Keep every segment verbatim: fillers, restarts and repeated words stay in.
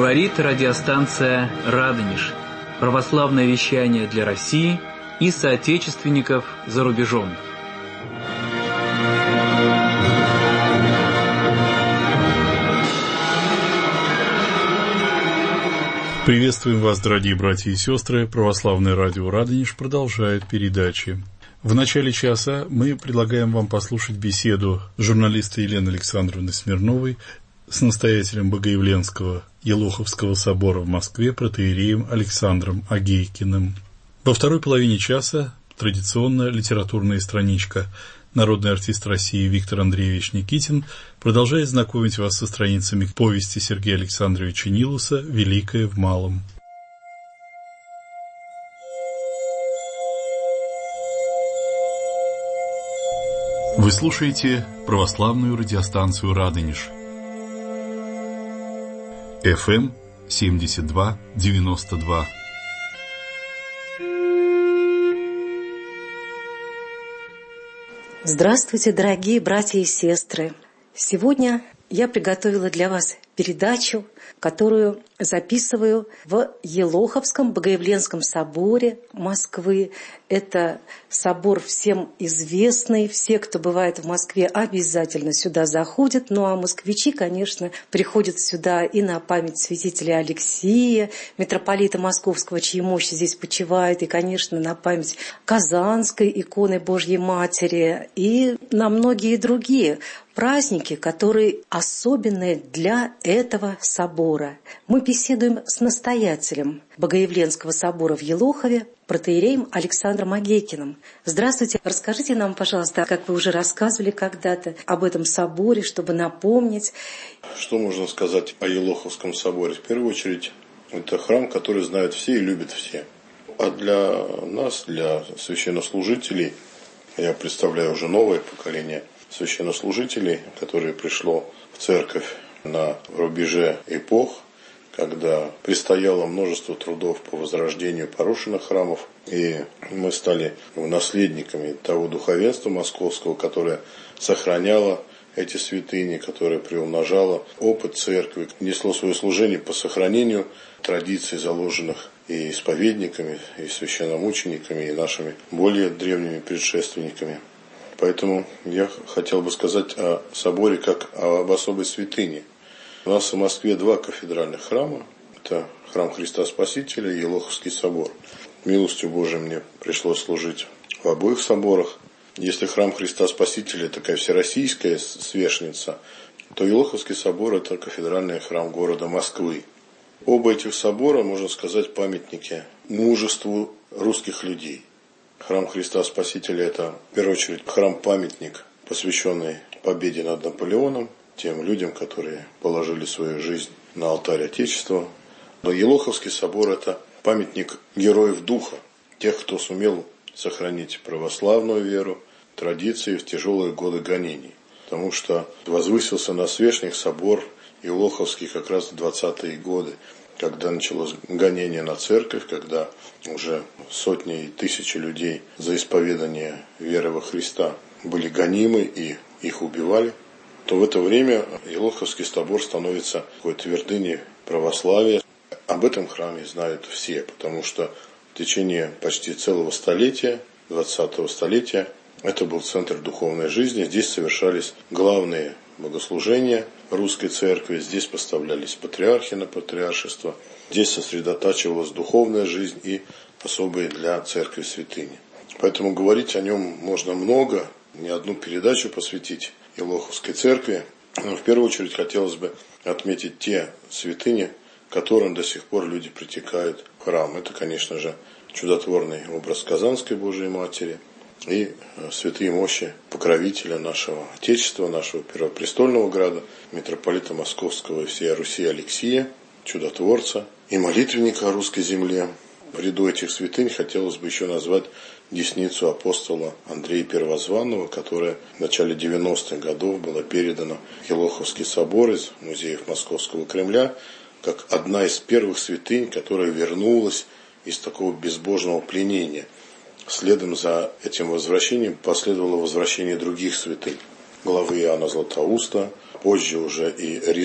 Говорит радиостанция «Радонеж». Православное вещание для России и соотечественников за рубежом. Приветствуем вас, дорогие братья и сестры. Православное радио «Радонеж» продолжает передачи. В начале часа мы предлагаем вам послушать беседу журналиста Елены Александровны Смирновой с настоятелем Богоявленского Елоховского собора в Москве протоиереем Александром Агейкиным. Во второй половине часа традиционная литературная страничка. Народный артист России Виктор Андреевич Никитин продолжает знакомить вас со страницами повести Сергея Александровича Нилуса «Великое в малом». Вы слушаете православную радиостанцию «Радонеж». эф эм семьдесят два девяносто два. Здравствуйте, дорогие братья и сестры! Сегодня я приготовила для вас передачу, которую записываю в Елоховском Богоявленском соборе Москвы. Это собор всем известный. Все, кто бывает в Москве, обязательно сюда заходят. Ну а москвичи, конечно, приходят сюда и на память святителя Алексия, митрополита Московского, чьи мощи здесь почивают, и, конечно, на память Казанской иконы Божьей Матери, и на многие другие праздники, которые особенные для этого собора. Мы беседуем с настоятелем Богоявленского собора в Елохове, протоиереем Александром Агейкиным. Здравствуйте. Расскажите нам, пожалуйста, как вы уже рассказывали когда-то об этом соборе, чтобы напомнить. Что можно сказать о Елоховском соборе? В первую очередь, это храм, который знают все и любят все. А для нас, для священнослужителей, я представляю уже новое поколение священнослужителей, которое пришло в церковь на рубеже эпох, когда предстояло множество трудов по возрождению порушенных храмов, и мы стали наследниками того духовенства московского, которое сохраняло эти святыни, которое приумножало опыт церкви, несло свое служение по сохранению традиций, заложенных и исповедниками, и священномучениками, и нашими более древними предшественниками. Поэтому я хотел бы сказать о соборе как об особой святыне. У нас в Москве два кафедральных храма. Это храм Христа Спасителя и Елоховский собор. Милостью Божией мне пришлось служить в обоих соборах. Если храм Христа Спасителя такая всероссийская свешница, то Елоховский собор – это кафедральный храм города Москвы. Оба этих собора, можно сказать, памятники мужеству русских людей. Храм Христа Спасителя – это, в первую очередь, храм-памятник, посвященный победе над Наполеоном, тем людям, которые положили свою жизнь на алтарь Отечества. Но Елоховский собор – это памятник героев духа, тех, кто сумел сохранить православную веру, традиции в тяжелые годы гонений. Потому что возвысился на свешник собор Елоховский как раз в двадцатые годы, когда началось гонение на церковь, когда уже сотни и тысячи людей за исповедание веры во Христа были гонимы и их убивали, то в это время Елоховский собор становится такой твердыней православия. Об этом храме знают все, потому что в течение почти целого столетия, двадцатого столетия, это был центр духовной жизни. Здесь совершались главные богослужения русской церкви, здесь поставлялись патриархи на патриаршество, здесь сосредотачивалась духовная жизнь и особые для церкви святыни. Поэтому говорить о нем можно много, не одну передачу посвятить Елоховской церкви, но в первую очередь хотелось бы отметить те святыни, к которым до сих пор люди притекают в храм. Это, конечно же, чудотворный образ Казанской Божией Матери и святые мощи покровителя нашего Отечества, нашего первопрестольного града, митрополита Московского и всей Руси Алексия, чудотворца и молитвенника о русской земле. В ряду этих святынь хотелось бы еще назвать десницу апостола Андрея Первозванного, которая в начале девяностых годов была передана в Елоховский собор из музеев Московского Кремля, как одна из первых святынь, которая вернулась из такого безбожного пленения. Следом за этим возвращением последовало возвращение других святынь. Главы Иоанна Златоуста, позже уже и Риз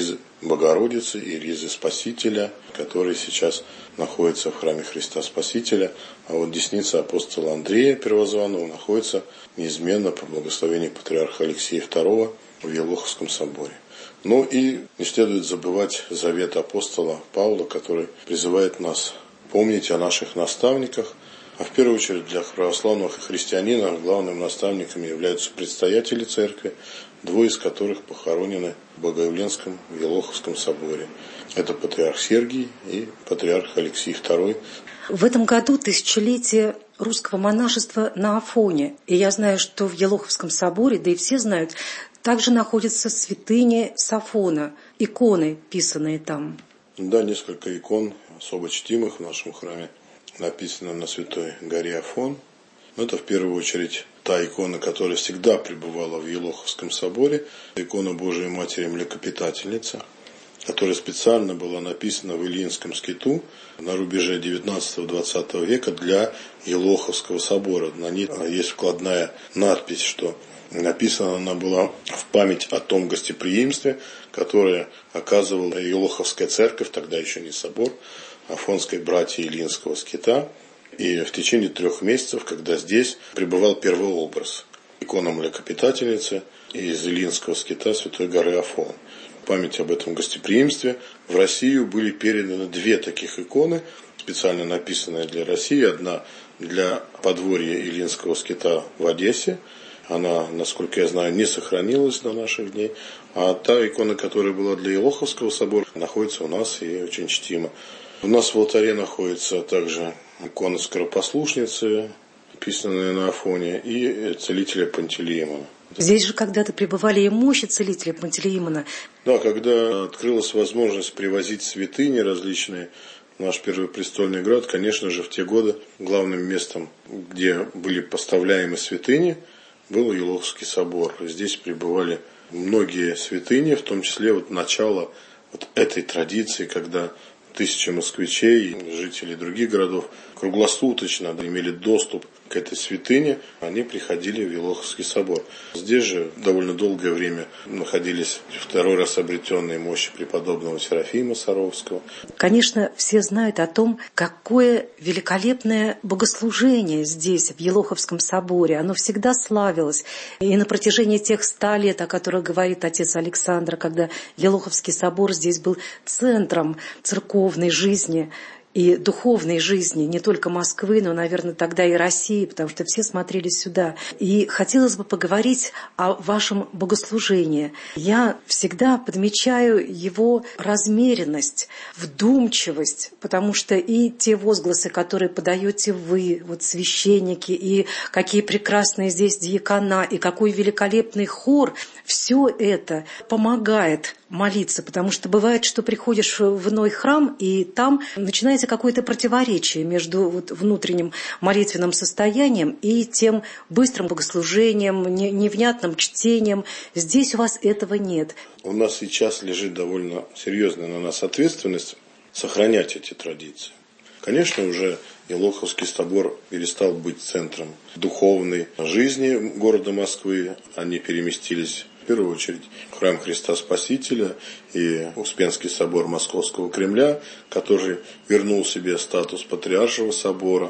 Богородицы и ризы Спасителя, который сейчас находится в храме Христа Спасителя. А вот десница апостола Андрея Первозванного находится неизменно по благословению патриарха Алексея второго в Елоховском соборе. Ну и не следует забывать завет апостола Павла, который призывает нас помнить о наших наставниках. А в первую очередь для православного христианина главными наставниками являются предстоятели церкви, двое из которых похоронены в Богоявленском Елоховском соборе. Это патриарх Сергий и патриарх Алексей второй. В этом году тысячелетие русского монашества на Афоне. И я знаю, что в Елоховском соборе, да и все знают, также находятся святыни с Афона, иконы, писанные там. Да, несколько икон особо чтимых в нашем храме написано на Святой горе Афон. Это в первую очередь та икона, которая всегда пребывала в Елоховском соборе, икона Божией Матери Млекопитательницы, которая специально была написана в Ильинском скиту на рубеже девятнадцатого-двадцатого века для Елоховского собора. На ней есть вкладная надпись, что написана она была в память о том гостеприимстве, которое оказывала Елоховская церковь, тогда еще не собор, Афонской братьи Ильинского скита. И в течение трех месяцев, когда здесь пребывал первообраз, икона Млекопитательницы из Ильинского скита Святой горы Афон. В память об этом гостеприимстве в Россию были переданы две таких иконы, специально написанные для России. Одна для подворья Ильинского скита в Одессе. Она, насколько я знаю, не сохранилась до наших дней. А та икона, которая была для Елоховского собора, находится у нас и очень чтима. У нас в алтаре находится также икона Скоропослушницы, писанная на Афоне, и целителя Пантелеимона. Здесь же когда-то пребывали и мощи целителя Пантелеимона. Да, когда открылась возможность привозить святыни различные в наш Первопрестольный град, конечно же, в те годы главным местом, где были поставляемы святыни, был Елоховский собор. Здесь пребывали многие святыни, в том числе вот начало вот этой традиции, когда тысячи москвичей, жителей других городов круглосуточно имели доступ к этой святыне, они приходили в Елоховский собор. Здесь же довольно долгое время находились второй раз обретенные мощи преподобного Серафима Саровского. Конечно, все знают о том, какое великолепное богослужение здесь, в Елоховском соборе. Оно всегда славилось. И на протяжении тех ста лет, о которых говорит отец Александр, когда Елоховский собор здесь был центром церковной жизни и духовной жизни не только Москвы, но, наверное, тогда и России, потому что все смотрели сюда. И хотелось бы поговорить о вашем богослужении. Я всегда подмечаю его размеренность, вдумчивость, потому что и те возгласы, которые подаете вы, вот священники, и какие прекрасные здесь диакона, и какой великолепный хор, все это помогает молиться, потому что бывает, что приходишь в иной храм, и там начинается какое-то противоречие между вот внутренним молитвенным состоянием и тем быстрым богослужением, невнятным чтением. Здесь у вас этого нет. У нас сейчас лежит довольно серьезная на нас ответственность сохранять эти традиции. Конечно, уже Елоховский собор перестал быть центром духовной жизни города Москвы. Они переместились в первую очередь в храм Христа Спасителя и Успенский собор Московского Кремля, который вернул себе статус патриаршего собора.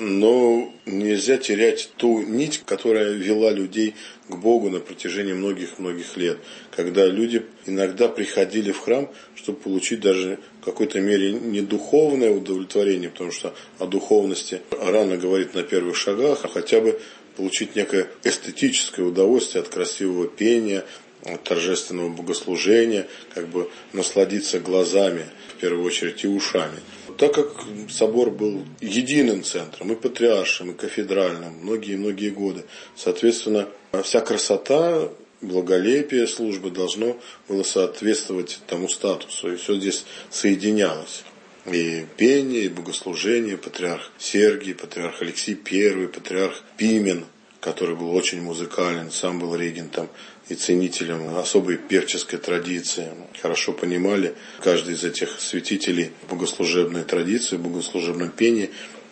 Но нельзя терять ту нить, которая вела людей к Богу на протяжении многих-многих лет. Когда люди иногда приходили в храм, чтобы получить даже в какой-то мере не духовное удовлетворение, потому что о духовности рано говорить на первых шагах, а хотя бы получить некое эстетическое удовольствие от красивого пения, от торжественного богослужения, как бы насладиться глазами, в первую очередь, и ушами. Так как собор был единым центром, и патриаршим, и кафедральным, многие-многие годы, соответственно, вся красота, благолепие службы должно было соответствовать тому статусу, и все здесь соединялось. И пение, и богослужение, патриарх Сергий, патриарх Алексей Первый, патриарх Пимен, который был очень музыкален, сам был регентом и ценителем особой певческой традиции. Хорошо понимали каждый из этих святителей богослужебной традиции, богослужебном пении.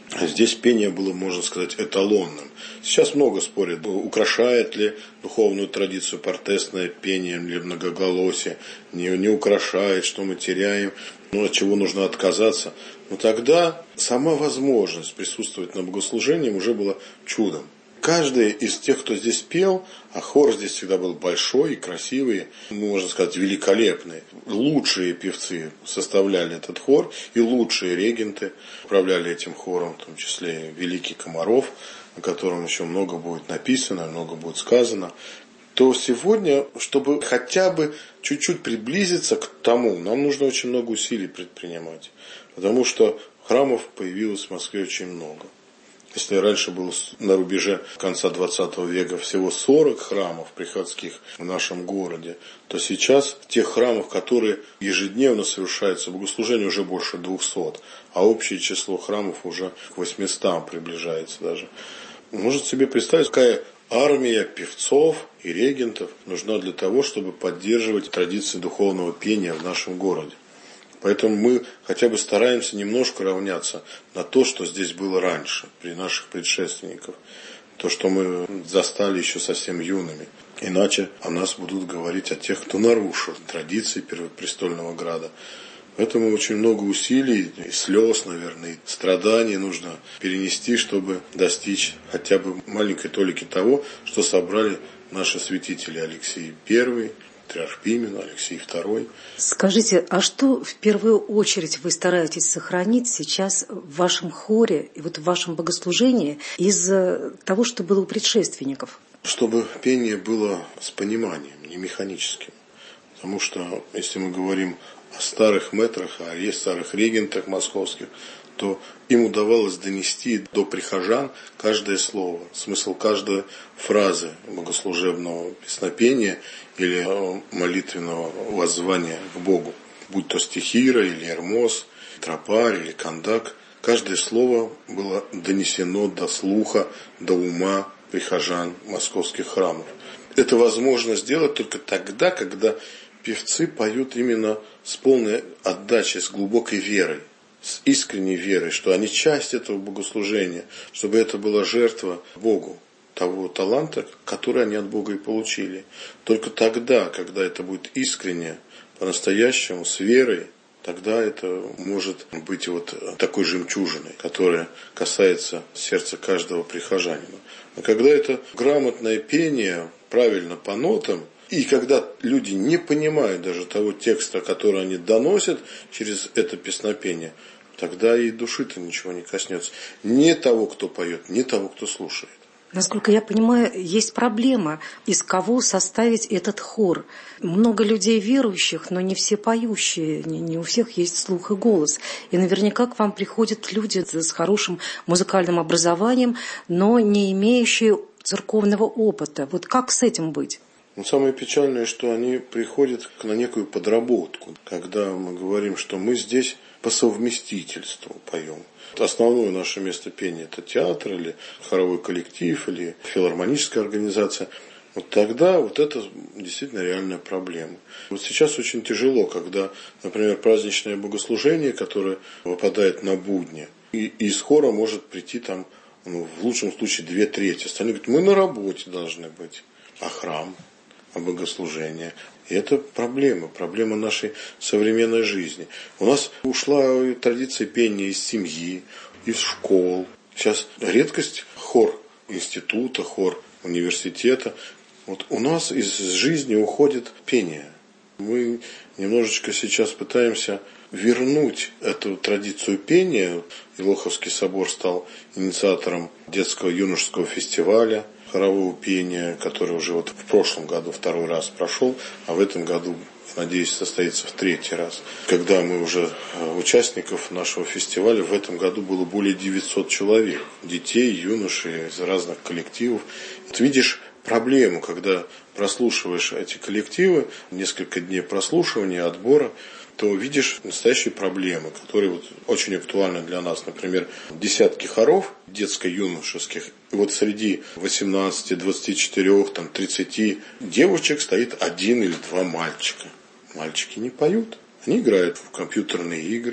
Здесь пение было, можно сказать, эталонным. Сейчас много спорят, украшает ли духовную традицию портесное пение или многоголосие, не, не украшает, что мы теряем, ну, от чего нужно отказаться. Но тогда сама возможность присутствовать на богослужении уже была чудом. Каждый из тех, кто здесь пел, а хор здесь всегда был большой и красивый, можно сказать, великолепный. Лучшие певцы составляли этот хор, и лучшие регенты управляли этим хором, в том числе великий Комаров, о котором еще много будет написано, много будет сказано. То сегодня, чтобы хотя бы чуть-чуть приблизиться к тому, нам нужно очень много усилий предпринимать. Потому что храмов появилось в Москве очень много. Если раньше было на рубеже конца двадцатого века всего сорок храмов приходских в нашем городе, то сейчас тех храмов, которые ежедневно совершаются богослужение, уже больше двухсот, а общее число храмов уже к восьмистам приближается даже. Можете себе представить, какая армия певцов и регентов нужна для того, чтобы поддерживать традиции духовного пения в нашем городе. Поэтому мы хотя бы стараемся немножко равняться на то, что здесь было раньше, при наших предшественниках. То, что мы застали еще совсем юными. Иначе о нас будут говорить о тех, кто нарушил традиции Первопрестольного Града. Поэтому очень много усилий, и слез, наверное, и страданий нужно перенести, чтобы достичь хотя бы маленькой толики того, что собрали наши святители Алексей Первый, Патриарх Пимен, Алексей Второй. Скажите, а что в первую очередь вы стараетесь сохранить сейчас в вашем хоре и вот в вашем богослужении из того, что было у предшественников? Чтобы пение было с пониманием, не механическим. Потому что, если мы говорим о старых мэтрах, о старых регентах московских, то им удавалось донести до прихожан каждое слово, смысл каждой фразы богослужебного песнопения или молитвенного воззвания к Богу. Будь то стихира или эрмос, тропарь или кондак, каждое слово было донесено до слуха, до ума прихожан московских храмов. Это возможно сделать только тогда, когда певцы поют именно с полной отдачей, с глубокой верой, с искренней верой, что они часть этого богослужения, чтобы это была жертва Богу, того таланта, который они от Бога и получили. Только тогда, когда это будет искренне, по-настоящему, с верой, тогда это может быть вот такой жемчужиной, которая касается сердца каждого прихожанина. А когда это грамотное пение, правильно по нотам, и когда люди не понимают даже того текста, который они доносят через это песнопение, тогда и души-то ничего не коснется. Ни того, кто поет, ни того, кто слушает. Насколько я понимаю, есть проблема, из кого составить этот хор. Много людей верующих, но не все поющие, не, не у всех есть слух и голос. И наверняка к вам приходят люди с хорошим музыкальным образованием, но не имеющие церковного опыта. Вот как с этим быть? Но самое печальное, что они приходят на некую подработку, когда мы говорим, что мы здесь по совместительству поем. Основное наше место пения – это театр, или хоровой коллектив, или филармоническая организация. Вот тогда вот это действительно реальная проблема. Вот сейчас очень тяжело, когда, например, праздничное богослужение, которое выпадает на будни, и из хора может прийти там, ну, в лучшем случае, две трети. Остальные говорят, мы на работе должны быть, а храм, а богослужение. И это проблема, проблема нашей современной жизни. У нас ушла традиция пения из семьи, из школ. Сейчас редкость хор института, хор университета. Вот у нас из жизни уходит пение. Мы немножечко сейчас пытаемся вернуть эту традицию пения. Елоховский собор стал инициатором детского юношеского фестиваля хорового пения, который уже вот в прошлом году второй раз прошел, а в этом году, надеюсь, состоится в третий раз. Когда мы уже участников нашего фестиваля, в этом году было более девятисот человек, детей, юношей из разных коллективов. Вот видишь проблему, когда прослушиваешь эти коллективы, несколько дней прослушивания, отбора, то видишь настоящие проблемы, которые вот очень актуальны для нас. Например, десятки хоров детско-юношеских. И вот среди восемнадцати, двадцати четырёх, там, тридцати девочек стоит один или два мальчика. Мальчики не поют. Они играют в компьютерные игры,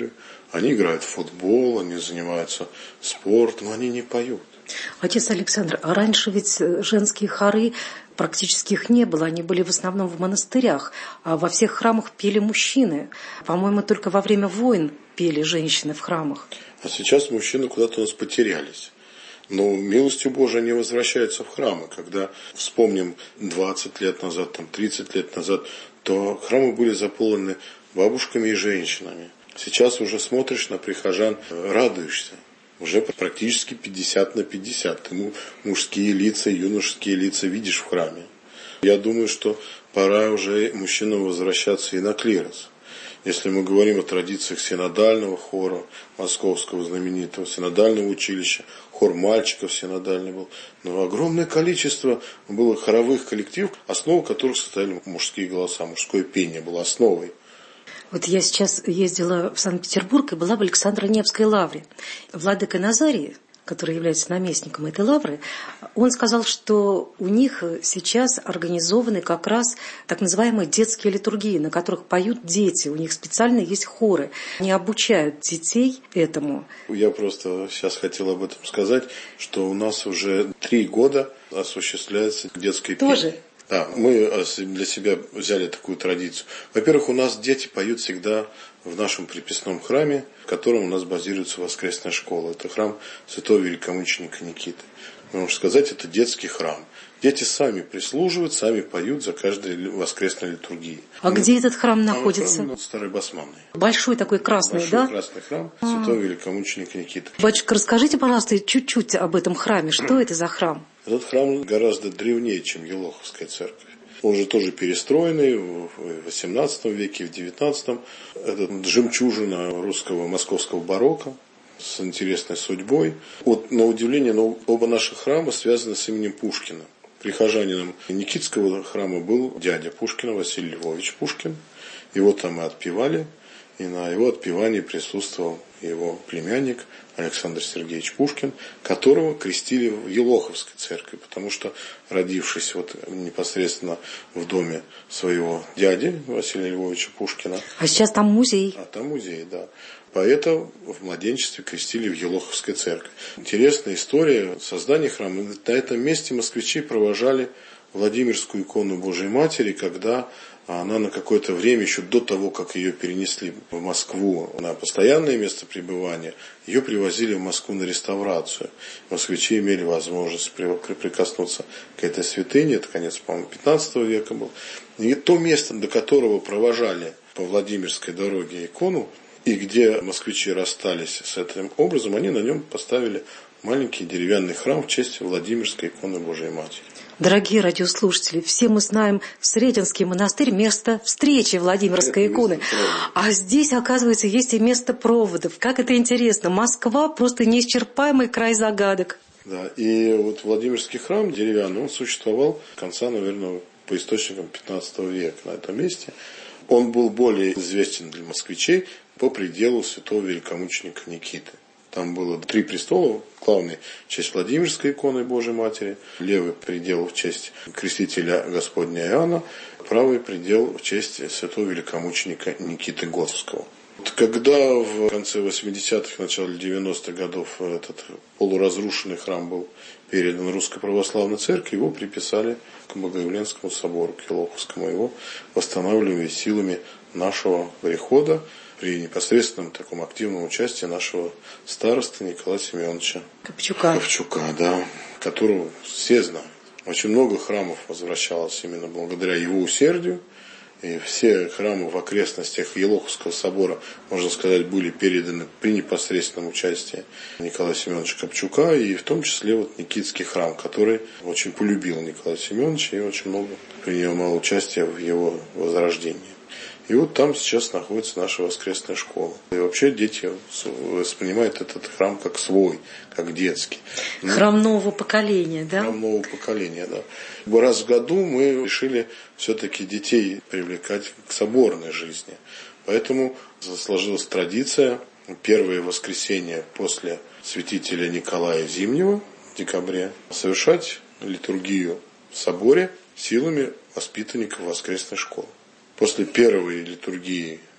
Они играют в футбол, они занимаются спортом, они не поют. Отец Александр, а раньше ведь женские хоры практически их не было, они были в основном в монастырях, а во всех храмах пели мужчины. По-моему, только во время войн пели женщины в храмах. А сейчас мужчины куда-то у нас потерялись. Но милостью Божией они возвращаются в храмы. Когда вспомним двадцать лет назад, там, тридцать лет назад, то храмы были заполнены бабушками и женщинами. Сейчас уже смотришь на прихожан, радуешься. Уже практически пятьдесят на пятьдесят. Ты мужские лица, юношеские лица видишь в храме. Я думаю, что пора уже мужчинам возвращаться и на клирос. Если мы говорим о традициях синодального хора, московского знаменитого синодального училища, хор мальчиков синодальный был, но огромное количество было хоровых коллективов, основу которых составили мужские голоса, мужское пение было основой. Вот я сейчас ездила в Санкт-Петербург и была в Александро-Невской лавре. Владыка Назарий, который является наместником этой лавры, он сказал, что у них сейчас организованы как раз так называемые детские литургии, на которых поют дети. У них специально есть хоры. Они обучают детей этому. Я просто сейчас хотел об этом сказать, что у нас уже три года осуществляется детское пение. Тоже? Да, мы для себя взяли такую традицию. Во-первых, у нас дети поют всегда в нашем приписном храме, в котором у нас базируется воскресная школа. Это храм святого великомученика Никиты. Можно сказать, это детский храм. Дети сами прислуживают, сами поют за каждой воскресной литургией. А ну, где этот храм находится? Храм Старой Басманной. Большой такой красный, Большой, да? Большой красный храм святого а. великомученика Никиты. Батюшка, расскажите, пожалуйста, чуть-чуть об этом храме. Что это за храм? Этот храм гораздо древнее, чем Елоховская церковь. Он же тоже перестроенный в восемнадцатом веке, в девятнадцатом. Это жемчужина русского московского барокко с интересной судьбой. Вот, на удивление, но оба наших храма связаны с именем Пушкина. Прихожанином Никитского храма был дядя Пушкина, Василий Львович Пушкин. Его там мы отпевали, и на его отпевании присутствовал его племянник Александр Сергеевич Пушкин, которого крестили в Елоховской церкви, потому что, родившись вот непосредственно в доме своего дяди Василия Львовича Пушкина. А сейчас там музей. А там музей, да. Поэта в младенчестве крестили в Елоховской церкви. Интересная история создания храма. На этом месте москвичи провожали Владимирскую икону Божией Матери, когда она на какое-то время, еще до того, как ее перенесли в Москву на постоянное место пребывания, ее привозили в Москву на реставрацию. Москвичи имели возможность прикоснуться к этой святыне. Это конец, по-моему, пятнадцатого века был. И то место, до которого провожали по Владимирской дороге икону, и где москвичи расстались с этим образом, они на нем поставили маленький деревянный храм в честь Владимирской иконы Божией Матери. Дорогие радиослушатели, все мы знаем Сретенский монастырь, место встречи Владимирской это иконы. А здесь, оказывается, есть и место проводов. Как это интересно. Москва просто неисчерпаемый край загадок. Да, и вот Владимирский храм деревянный, он существовал с конца, наверное, по источникам пятнадцатого века на этом месте. Он был более известен для москвичей по пределу святого великомученика Никиты. Там было три престола, главный в честь Владимирской иконы Божией Матери, левый предел в честь крестителя Господня Иоанна, правый предел в честь святого великомученика Никиты Готского. Когда в конце восьмидесятых, начале девяностых годов этот полуразрушенный храм был передан Русской Православной Церкви, его приписали к Богоявленскому собору, к Елоховскому, его восстанавливали силами нашего прихода при непосредственном таком активном участии нашего старосты Николая Семеновича Копчука. Копчука, да, которого все знают. Очень много храмов возвращалось именно благодаря его усердию. И все храмы в окрестностях Елоховского собора, можно сказать, были переданы при непосредственном участии Николая Семеновича Копчука, и в том числе вот Никитский храм, который очень полюбил Николая Семеновича и очень много принимал участия в его возрождении. И вот там сейчас находится наша воскресная школа. И вообще дети воспринимают этот храм как свой, как детский. Храм нового поколения, да? Храм нового поколения, да. Раз в году мы решили все-таки детей привлекать к соборной жизни. Поэтому сложилась традиция первое воскресенье после святителя Николая Зимнего в декабре совершать литургию в соборе силами воспитанников воскресной школы. После первой литургии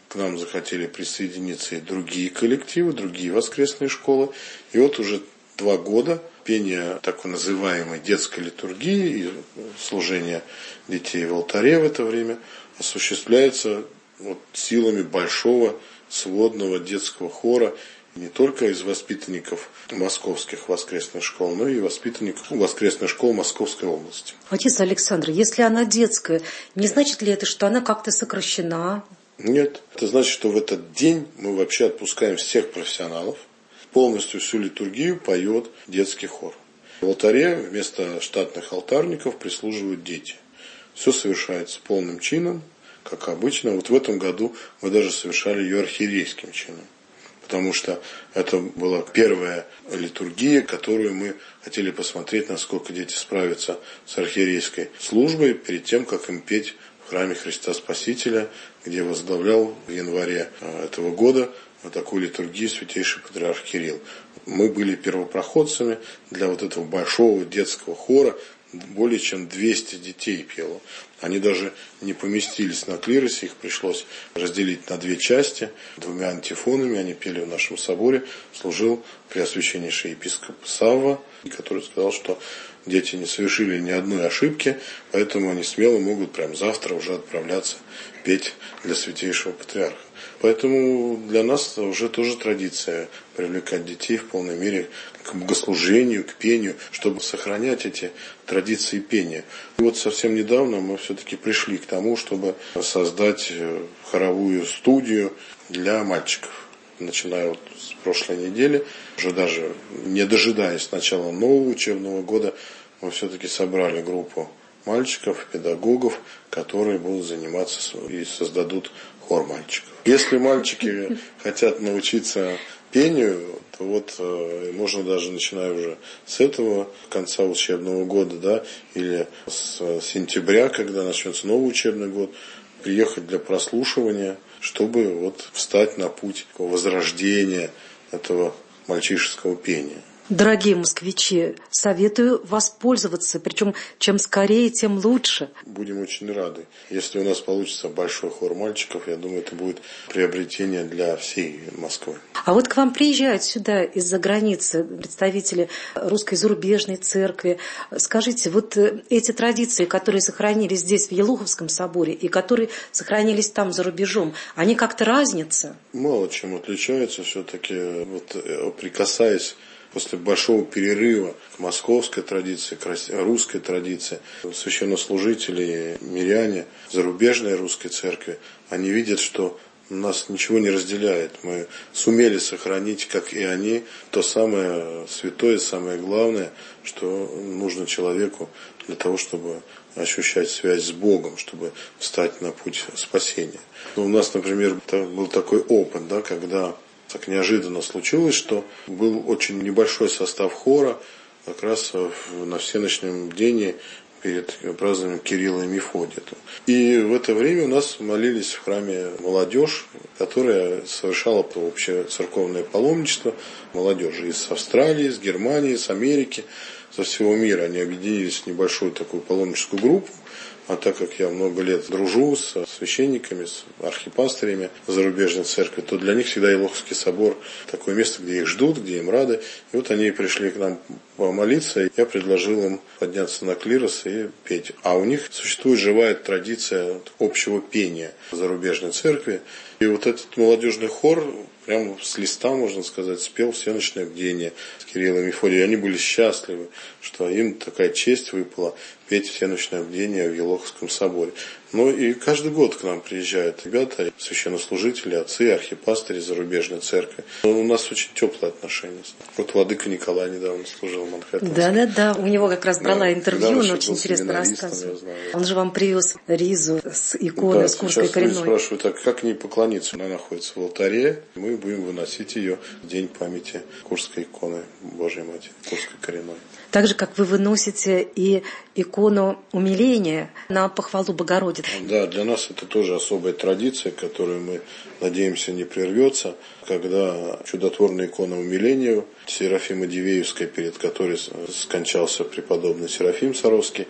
к нам захотели присоединиться и другие коллективы, другие воскресные школы. И вот уже два года пение так называемой детской литургии и служение детей в алтаре в это время осуществляется вот силами большого сводного детского хора, не только из воспитанников московских воскресных школ, но и воспитанников воскресных школ Московской области. Отец Александр, если она детская, не значит ли это, что она как-то сокращена? Нет. Это значит, что в этот день мы вообще отпускаем всех профессионалов. Полностью всю литургию поет детский хор. В алтаре вместо штатных алтарников прислуживают дети. Все совершается полным чином, как обычно. Вот в этом году мы даже совершали ее архиерейским чином. Потому что это была первая литургия, которую мы хотели посмотреть, насколько дети справятся с архиерейской службой, перед тем, как им петь в храме Христа Спасителя, где возглавлял в январе этого года такую литургию святейший патриарх Кирилл. Мы были первопроходцами для вот этого большого детского хора. Более чем двести детей пело. Они даже не поместились на клиросе, их пришлось разделить на две части. Двумя антифонами они пели в нашем соборе. Служил преосвященнейший епископ Савва, который сказал, что дети не совершили ни одной ошибки, поэтому они смело могут прямо завтра уже отправляться петь для святейшего патриарха. Поэтому для нас уже тоже традиция привлекать детей в полной мере к богослужению, к пению, чтобы сохранять эти традиции пения. И вот совсем недавно мы все-таки пришли к тому, чтобы создать хоровую студию для мальчиков. Начиная вот с прошлой недели, уже даже не дожидаясь начала нового учебного года, мы все-таки собрали группу мальчиков, педагогов, которые будут заниматься и создадут хор мальчиков. Если мальчики хотят научиться пению, то вот э, можно даже, начиная уже с этого конца учебного года, да, или с сентября, когда начнется новый учебный год, приехать для прослушивания, чтобы вот встать на путь возрождения этого мальчишеского пения. Дорогие москвичи, советую воспользоваться, причем чем скорее, тем лучше. Будем очень рады. Если у нас получится большой хор мальчиков, я думаю, это будет приобретение для всей Москвы. А вот к вам приезжают сюда из-за границы представители русской зарубежной церкви. Скажите, вот эти традиции, которые сохранились здесь, в Елоховском соборе, и которые сохранились там за рубежом, они как-то разнятся? Мало чем отличаются. Все-таки, вот, прикасаясь после большого перерыва к московской традиции, к русской традиции, священнослужители, миряне зарубежной русской церкви, они видят, что нас ничего не разделяет. Мы сумели сохранить, как и они, то самое святое, самое главное, что нужно человеку для того, чтобы ощущать связь с Богом, чтобы встать на путь спасения. У нас, например, был такой опыт, да, когда так неожиданно случилось, что был очень небольшой состав хора как раз на всеночном бдении перед празднованием Кирилла и Мефодия. И в это время у нас молились в храме молодежь, которая совершала общее церковное паломничество молодежи из Австралии, из Германии, из Америки, со всего мира. Они объединились в небольшую такую паломническую группу. А так как я много лет дружу с священниками, с архипастырями зарубежной церкви, то для них всегда Елоховский собор такое место, где их ждут, где им рады. И вот они пришли к нам помолиться, и я предложил им подняться на клирос и петь. А у них существует живая традиция общего пения в зарубежной церкви. И вот этот молодежный хор прямо с листа, можно сказать, спел всеночное бдение с Кириллом и Мефодием. И они были счастливы, что им такая честь выпала петь всеночное бдение в Елоховском соборе. Ну и каждый год к нам приезжают ребята, священнослужители, отцы, архипастыри зарубежной церкви. У нас очень теплые отношения. Вот владыка Николай недавно служил в Манхэттене. Да-да-да, у него как раз брала да, интервью, он очень интересно рассказывал. Он же вам привез ризу с иконой, да, с Курской сейчас коренной. Люди спрашивают, так как не поклониться? Она находится в алтаре, мы будем выносить ее в день памяти Курской иконы Божьей Матери, Курской коренной. Так же, как вы выносите и икону умиления на похвалу Богородицы. Да, для нас это тоже особая традиция, которую мы надеемся не прервется, когда чудотворная икона умиления Серафима Дивеевская, перед которой скончался преподобный Серафим Саровский,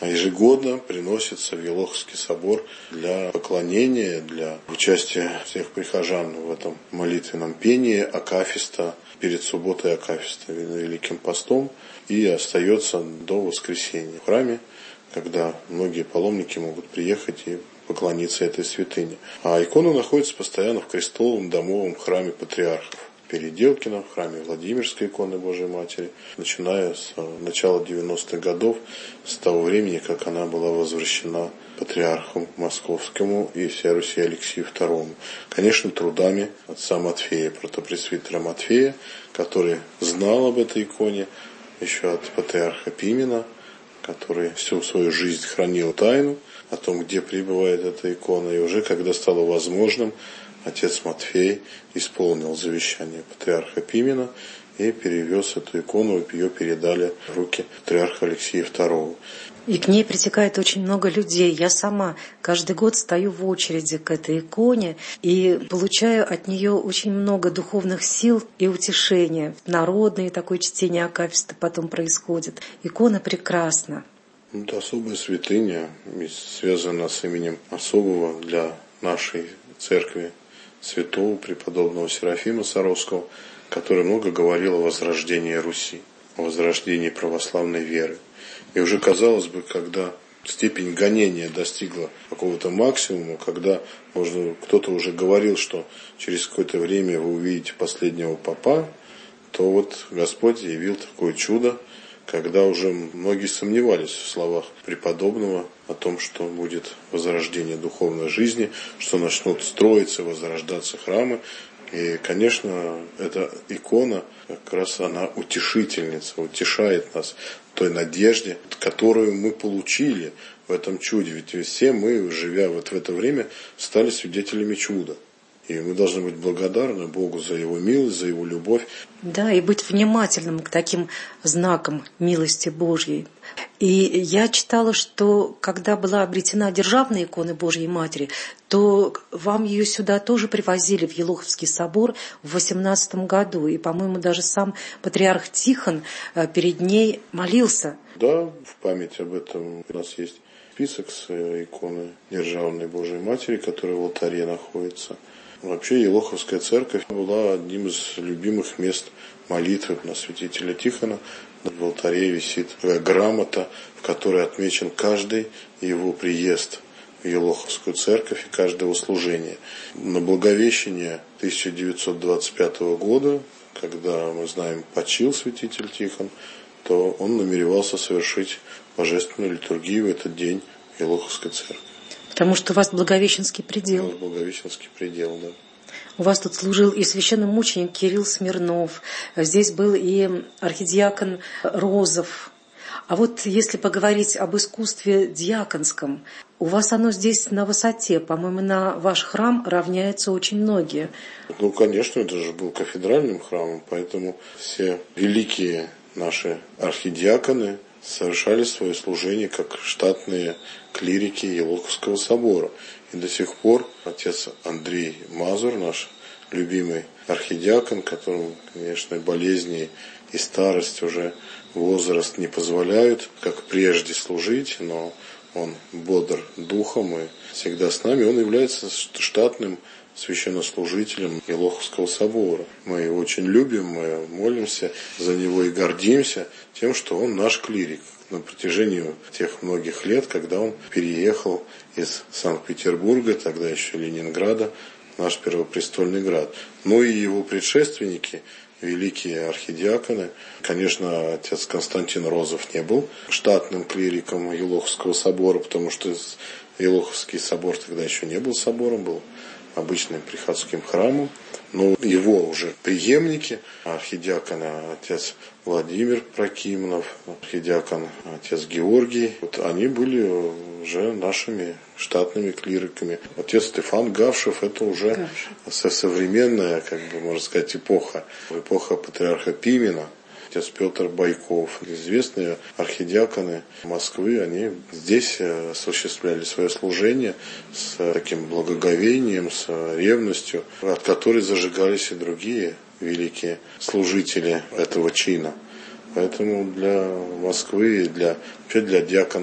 ежегодно приносится в Елоховский собор для поклонения, для участия всех прихожан в этом молитвенном пении акафиста перед субботой акафиста, Великим постом, и остается до воскресенья в храме, когда многие паломники могут приехать и поклониться этой святыне. А икона находится постоянно в крестовом домовом храме патриархов. В Переделкино, в храме Владимирской иконы Божией Матери, начиная с начала девяностых годов, с того времени, как она была возвращена патриархом московскому и всей Руси Алексию второму. Конечно, трудами отца Матфея, протопресвитера Матфея, который знал об этой иконе еще от патриарха Пимена, который всю свою жизнь хранил тайну о том, где пребывает эта икона. И уже когда стало возможным, отец Матфей исполнил завещание патриарха Пимена и перевез эту икону, ее передали в руки патриарха Алексия второго. И к ней притекает очень много людей. Я сама каждый год стою в очереди к этой иконе и получаю от нее очень много духовных сил и утешения. Народное такое чтение акафиста потом происходит. Икона прекрасна. Это особая святыня, связана с именем особого для нашей церкви святого преподобного Серафима Саровского, который много говорил о возрождении Руси, о возрождении православной веры. И уже казалось бы, когда степень гонения достигла какого-то максимума, когда можно, кто-то уже говорил, что через какое-то время вы увидите последнего попа, то вот Господь явил такое чудо, когда уже многие сомневались в словах преподобного о том, что будет возрождение духовной жизни, что начнут строиться, возрождаться храмы. И, конечно, эта икона, как раз она утешительница, утешает нас той надежде, которую мы получили в этом чуде. Ведь все мы, живя вот в это время, стали свидетелями чуда. И мы должны быть благодарны Богу за Его милость, за Его любовь. Да, и быть внимательным к таким знакам милости Божьей. И я читала, что когда была обретена державная икона Божьей Матери, то вам ее сюда тоже привозили, в Елоховский собор, в восемнадцатом году. И, по-моему, даже сам патриарх Тихон перед ней молился. Да, в память об этом у нас есть список с иконой державной Божьей Матери, которая в алтаре находится. Вообще Елоховская церковь была одним из любимых мест молитвы на святителя Тихона. В алтаре висит грамота, в которой отмечен каждый его приезд в Елоховскую церковь и каждое его служение. На Благовещение тысяча девятьсот двадцать пятого года, когда, мы знаем, почил святитель Тихон, то он намеревался совершить божественную литургию в этот день в Елоховской церкви. Потому что у вас Благовещенский предел. У нас Благовещенский предел, да. У вас тут служил и священномученик Кирилл Смирнов, здесь был и архидиакон Розов. А вот если поговорить об искусстве диаконском, у вас оно здесь на высоте, по-моему, на ваш храм равняются очень многие. Ну, конечно, это же был кафедральным храмом, поэтому все великие наши архидиаконы совершали свое служение как штатные клирики Елоховского собора. И до сих пор отец Андрей Мазур, наш любимый архидиакон, которому, конечно, болезни и старость, уже возраст не позволяют, как прежде, служить, но он бодр духом и всегда с нами. Он является штатным священнослужителем Елоховского собора. Мы его очень любим, мы молимся за него и гордимся тем, что он наш клирик. На протяжении тех многих лет, когда он переехал из Санкт-Петербурга, тогда еще Ленинграда, в наш первопрестольный град. Ну и его предшественники, великие архидиаконы. Конечно, отец Константин Розов не был штатным клириком Елоховского собора, потому что Елоховский собор тогда еще не был собором, был обычным приходским храмом. Но его уже преемники, архидиакона отец Владимир Прокимнов, архидиакон отец Георгий, вот они были уже нашими штатными клириками. Отец Стефан Гавшев — это уже Гавшев. Современная, как бы можно сказать, эпоха, эпоха патриарха Пимена. Отец Петр Байков, известные архидиаконы Москвы, они здесь осуществляли свое служение с таким благоговением, с ревностью, от которой зажигались и другие великие служители этого чина. Поэтому для Москвы и для, вообще для диаконов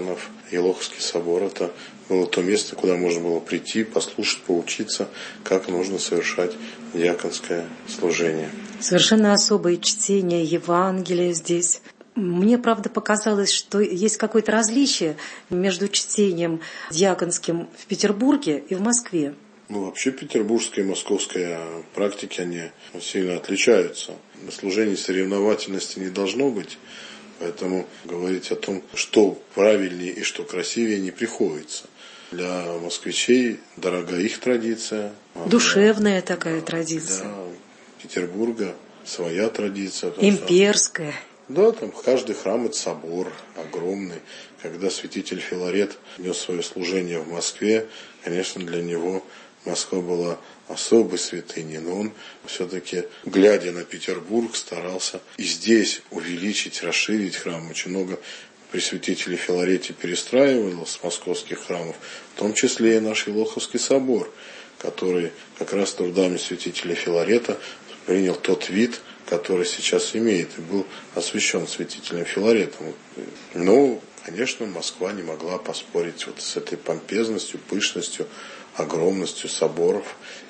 Елоховский собор – это было то место, куда можно было прийти, послушать, поучиться, как нужно совершать диаконское служение. Совершенно особое чтение Евангелия здесь. Мне, правда, показалось, что есть какое-то различие между чтением диаконским в Петербурге и в Москве. Ну, вообще, петербургская и московская практики, они сильно отличаются. На служении соревновательности не должно быть, поэтому говорить о том, что правильнее и что красивее, не приходится. Для москвичей дорога их традиция. Душевная для, такая традиция. Для Петербурга своя традиция. Имперская. Что, да, там каждый храм – это собор огромный. Когда святитель Филарет нес свое служение в Москве, конечно, для него Москва была особой святыней, но он все-таки, глядя на Петербург, старался и здесь увеличить, расширить храм. Очень много при святителе Филарете перестраивалось с московских храмов, в том числе и наш Елоховский собор, который как раз трудами святителя Филарета принял тот вид, который сейчас имеет, и был освящен святителем Филаретом. Но, конечно, Москва не могла поспорить вот с этой помпезностью, пышностью, огромностью соборов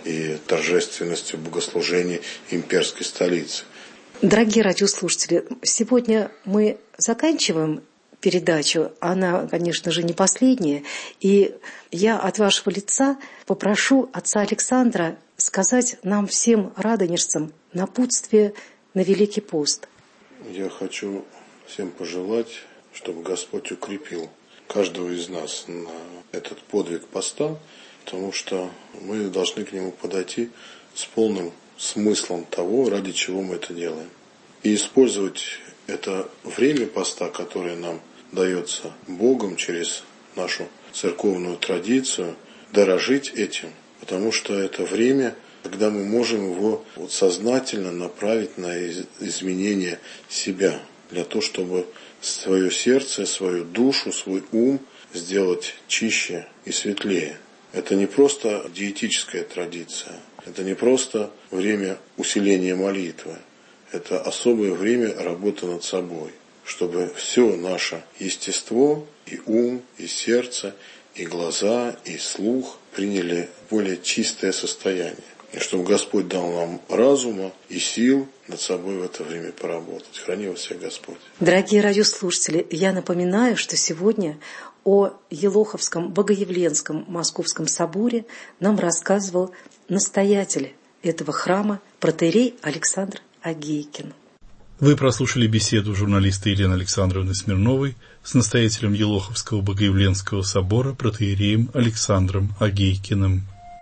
и торжественностью богослужений имперской столицы. Дорогие радиослушатели, сегодня мы заканчиваем передачу. Она, конечно же, не последняя. И я от вашего лица попрошу отца Александра сказать нам всем радонежцам напутствие на Великий пост. Я хочу всем пожелать, чтобы Господь укрепил каждого из нас на этот подвиг поста, потому что мы должны к нему подойти с полным смыслом того, ради чего мы это делаем. И использовать это время поста, которое нам дается Богом через нашу церковную традицию, дорожить этим, потому что это время, когда мы можем его вот сознательно направить на изменение себя, для того, чтобы свое сердце, свою душу, свой ум сделать чище и светлее. Это не просто диетическая традиция, это не просто время усиления молитвы, это особое время работы над собой, чтобы все наше естество, и ум, и сердце, и глаза, и слух приняли более чистое состояние. И чтобы Господь дал нам разума и сил над собой в это время поработать. Храни вас всех Господь. Дорогие радиослушатели, я напоминаю, что сегодня о Елоховском Богоявленском Московском соборе нам рассказывал настоятель этого храма протоиерей Александр Агейкин. Вы прослушали беседу журналиста Елены Александровны Смирновой с настоятелем Елоховского Богоявленского собора протоиереем Александром Агейкиным.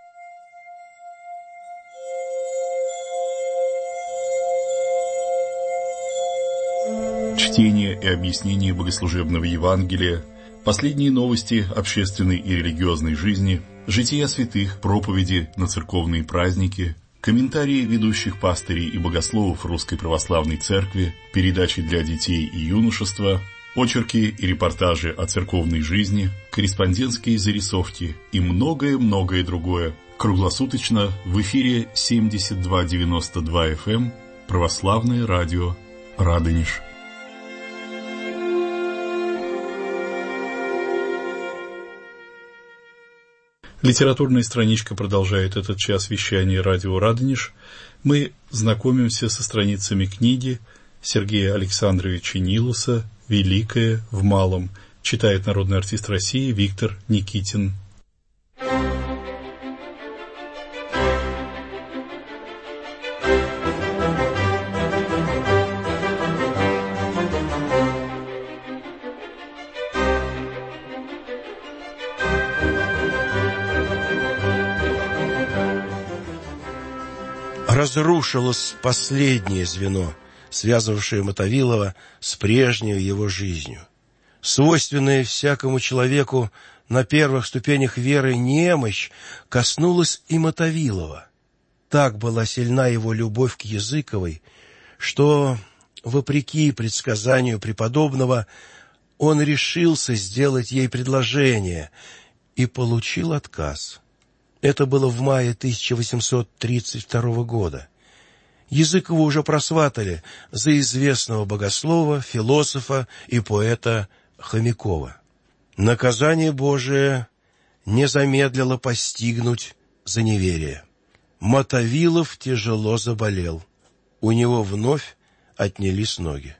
Чтение и объяснение богослужебного Евангелия, последние новости общественной и религиозной жизни, жития святых, проповеди на церковные праздники, комментарии ведущих пастырей и богословов Русской Православной Церкви, передачи для детей и юношества, очерки и репортажи о церковной жизни, корреспондентские зарисовки и многое-многое другое. Круглосуточно в эфире семьдесят два девяносто два эф эм Православное радио Радонеж. Литературная страничка продолжает этот час вещания радио Радонеж. Мы знакомимся со страницами книги Сергея Александровича Нилуса «Великое в малом». Читает народный артист России Виктор Никитин. Разрушилось последнее звено, связывавшее Мотовилова с прежней его жизнью. Свойственная всякому человеку на первых ступенях веры немощь коснулась и Мотовилова. Так была сильна его любовь к Языковой, что, вопреки предсказанию преподобного, он решился сделать ей предложение и получил отказ. Это было в мае тысяча восемьсот тридцать второго года. Языкову уже просватали за известного богослова, философа и поэта Хомякова. Наказание Божие не замедлило постигнуть за неверие. Мотовилов тяжело заболел. У него вновь отнялись ноги.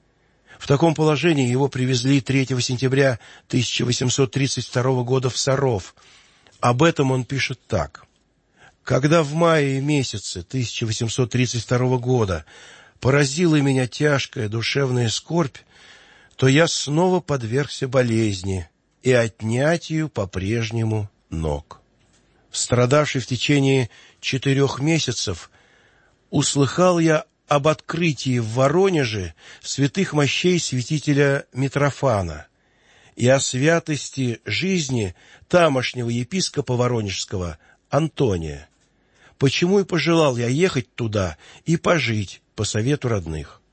В таком положении его привезли третьего сентября тысяча восемьсот тридцать второго года в Саров. Об этом он пишет так. «Когда в мае месяце тысяча восемьсот тридцать второго года поразила меня тяжкая душевная скорбь, то я снова подвергся болезни и отнятию по-прежнему ног. Страдавший в течение четырех месяцев, услыхал я об открытии в Воронеже святых мощей святителя Митрофана и о святости жизни тамошнего епископа Воронежского Антония. Почему и пожелал я ехать туда и пожить по совету родных.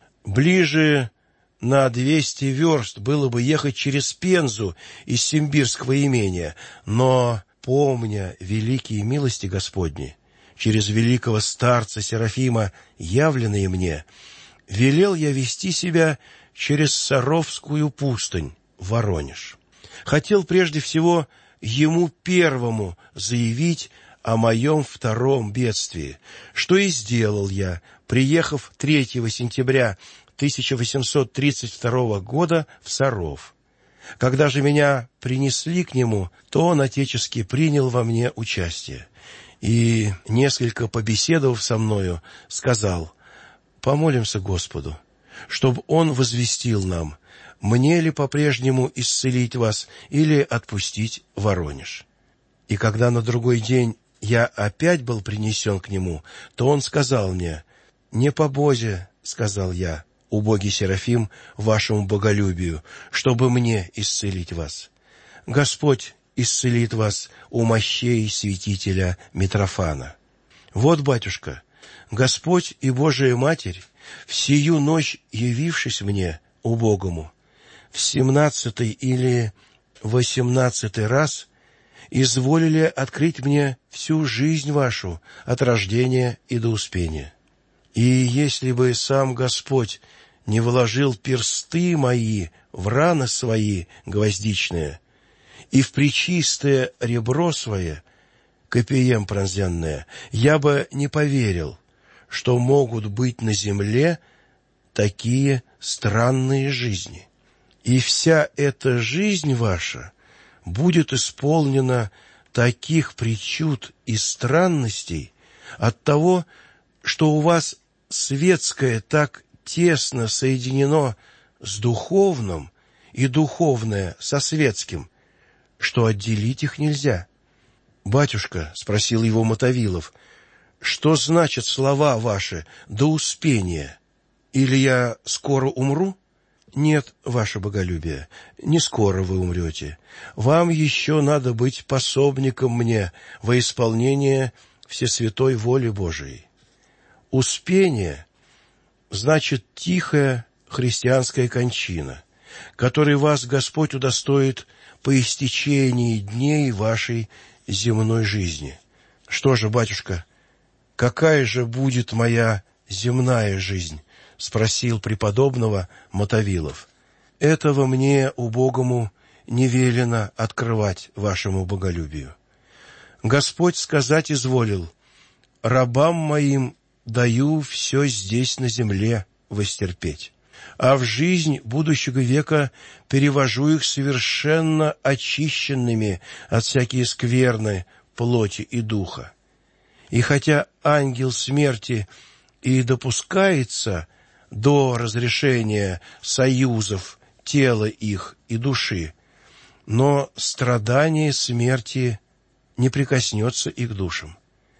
Ближе на двести верст было бы ехать через Пензу из симбирского имения, но, помня великие милости Господни, через великого старца Серафима, явленные мне, велел я вести себя через Саровскую пустынь, в Воронеж. Хотел прежде всего ему первому заявить о моем втором бедствии, что и сделал я, приехав третьего сентября тысяча восемьсот тридцать второго года в Саров. Когда же меня принесли к нему, то он отечески принял во мне участие и, несколько побеседовав со мною, сказал: «Помолимся Господу, чтобы Он возвестил нам, мне ли по-прежнему исцелить вас или отпустить в Воронеж». И когда на другой день я опять был принесен к нему, то он сказал мне: «Не по Бозе, — сказал я, — убогий Серафим, вашему боголюбию, чтобы мне исцелить вас. Господь исцелит вас у мощей святителя Митрофана. Вот, батюшка, Господь и Божия Матерь, в сию ночь явившись мне, убогому, в семнадцатый или восемнадцатый раз изволили открыть мне всю жизнь вашу от рождения и до успения. И если бы сам Господь не вложил персты мои в раны свои гвоздичные и в пречистое ребро свое, копьем пронзенное, я бы не поверил, что могут быть на земле такие странные жизни. И вся эта жизнь ваша будет исполнена таких причуд и странностей от того, что у вас светское так тесно соединено с духовным и духовное со светским, что отделить их нельзя. «Батюшка, — спросил его Мотовилов, — что значат слова ваши «до успения»? Или я скоро умру?» «Нет, ваше боголюбие, не скоро вы умрете. Вам еще надо быть пособником мне во исполнение всесвятой воли Божией. Успение значит тихая христианская кончина, которой вас Господь удостоит по истечении дней вашей земной жизни». «Что же, батюшка, какая же будет моя земная жизнь?» — спросил преподобного Мотовилов. «Этого мне, убогому, не велено открывать вашему боголюбию. Господь сказать изволил: рабам моим даю все здесь на земле востерпеть, а в жизнь будущего века перевожу их совершенно очищенными от всякие скверны плоти и духа. И хотя ангел смерти и допускается до разрешения союзов тела их и души, но страдание смерти не прикоснется и к душам.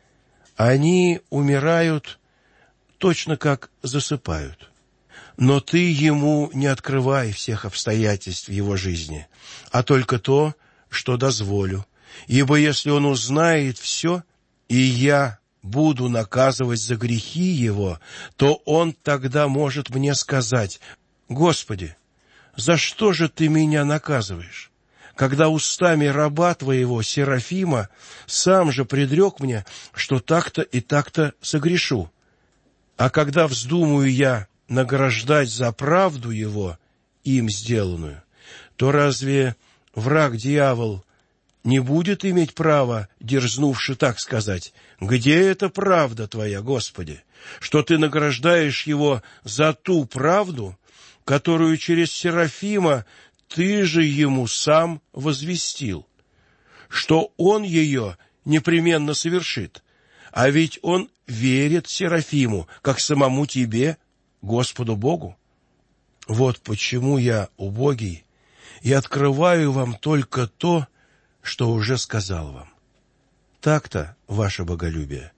Они умирают точно как засыпают. Но ты ему не открывай всех обстоятельств в его жизни, а только то, что дозволю. Ибо если он узнает все, и я буду наказывать за грехи его, то он тогда может мне сказать: Господи, за что же ты меня наказываешь? Когда устами раба твоего Серафима сам же предрек мне, что так-то и так-то согрешу. А когда вздумаю я награждать за правду его, им сделанную, то разве враг дьявол не будет иметь права, дерзнувши так сказать: «Где эта правда Твоя, Господи, что Ты награждаешь его за ту правду, которую через Серафима Ты же ему сам возвестил, что он ее непременно совершит, а ведь он верит Серафиму, как самому Тебе, Господу Богу? Вот почему я, убогий, и открываю вам только то, что уже сказал вам. Так-то, ваше боголюбие.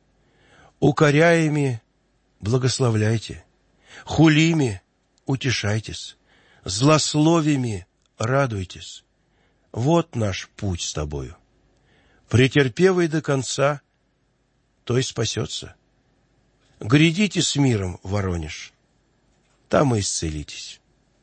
Укоряями благословляйте, хулими утешайтесь, злословиями радуйтесь. Вот наш путь с тобою. Претерпевый до конца, то и спасется. Грядите с миром, Воронеж, там и исцелитесь».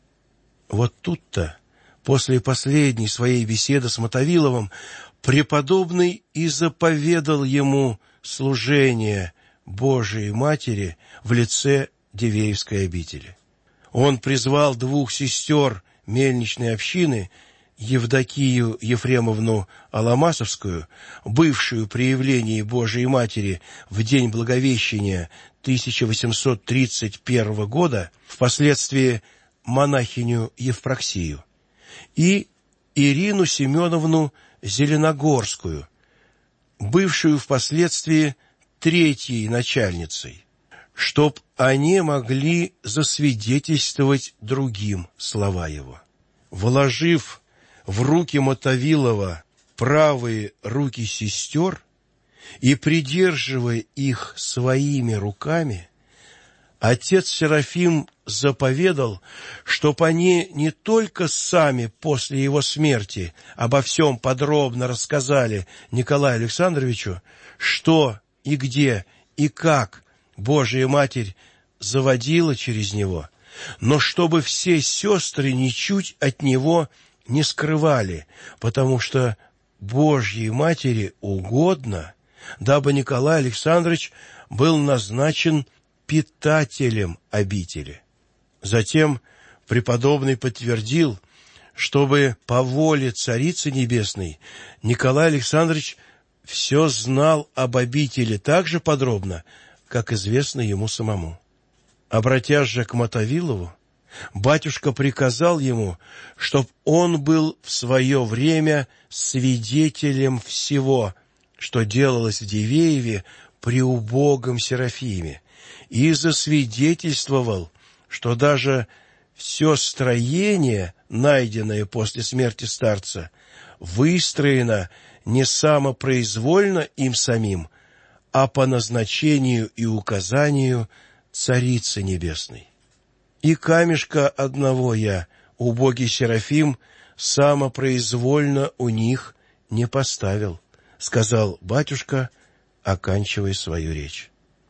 Вот тут-то, после последней своей беседы с Мотовиловым, преподобный и заповедал ему служение Божией Матери в лице Дивеевской обители. Он призвал двух сестер мельничной общины, Евдокию Ефремовну Аламасовскую, бывшую при явлении Божией Матери в день Благовещения тысяча восемьсот тридцать первого года, впоследствии монахиню Евпроксию, и Ирину Семеновну Зеленогорскую, бывшую впоследствии третьей начальницей, чтоб они могли засвидетельствовать другим слова его. Вложив в руки Мотовилова правые руки сестер и придерживая их своими руками, отец Серафим заповедал, чтоб они не только сами после его смерти обо всем подробно рассказали Николаю Александровичу, что и где и как Божия Матерь заводила через него, но чтобы все сестры ничуть от него не скрывали, потому что Божьей Матери угодно, дабы Николай Александрович был назначен питателем обители. Затем преподобный подтвердил, чтобы по воле Царицы Небесной Николай Александрович все знал об обители так же подробно, как известно ему самому. Обратясь же к Мотовилову, батюшка приказал ему, чтоб он был в свое время свидетелем всего, что делалось в Дивееве при убогом Серафиме, и засвидетельствовал, что даже все строение, найденное после смерти старца, выстроено не самопроизвольно им самим, а по назначению и указанию Царицы Небесной. И камешка одного я, убогий Серафим, самопроизвольно у них не поставил, сказал батюшка, оканчивая свою речь.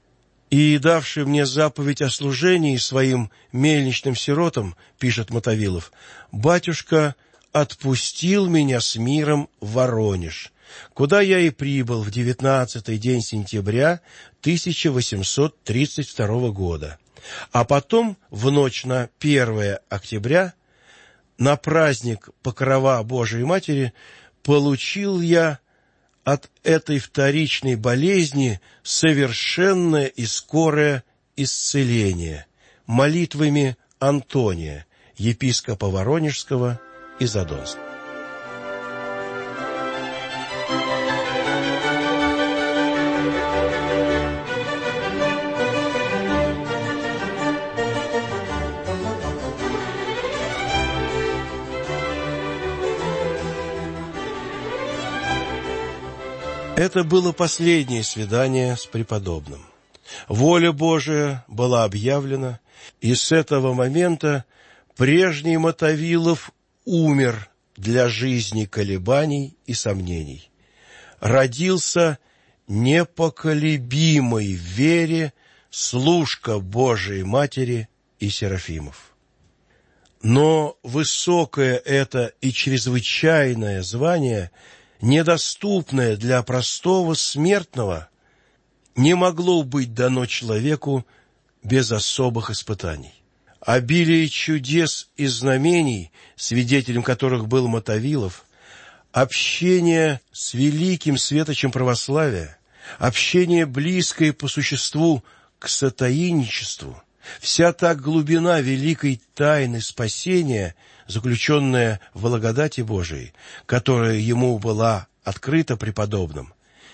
И давший мне заповедь о служении своим мельничным сиротам, пишет Мотовилов, батюшка отпустил меня с миром в Воронеж, куда я и прибыл в девятнадцатый день сентября тысяча восемьсот тридцать второго года. А потом, в ночь на первое октября, на праздник Покрова Божией Матери, получил я от этой вторичной болезни совершенное и скорое исцеление молитвами Антония, епископа Воронежского и Задонского. Это было последнее свидание с преподобным. Воля Божия была объявлена, и с этого момента прежний Мотовилов умер для жизни колебаний и сомнений. Родился непоколебимой в вере служка Божией Матери и Серафимов. Но высокое это и чрезвычайное звание, недоступное для простого смертного, не могло быть дано человеку без особых испытаний. Обилие чудес и знамений, свидетелем которых был Мотовилов, общение с великим светочем православия, общение близкое по существу к сатаинничеству, вся та глубина великой тайны спасения, заключенная в благодати Божией, которая ему была открыта преподобным,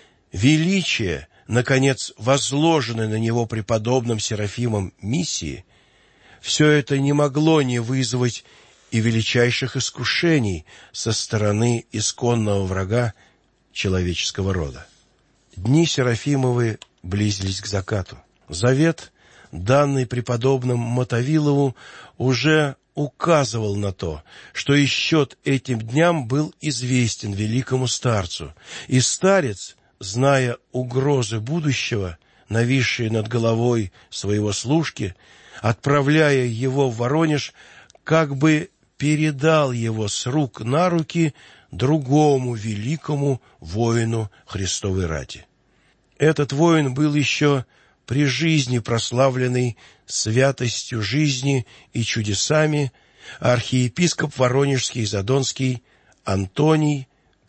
величие, наконец, возложенное на него преподобным Серафимом миссии, все это не могло не вызвать и величайших искушений со стороны исконного врага человеческого рода. Дни Серафимовы близились к закату. Завет, данный преподобным Мотовилову, уже указывал на то, что и счет этим дням был известен великому старцу, и старец, зная угрозы будущего, нависшие над головой своего служки, отправляя его в Воронеж, как бы передал его с рук на руки другому великому воину Христовой рати. Этот воин был еще при жизни прославленный святостью жизни и чудесами архиепископ Воронежский и Задонский Антоний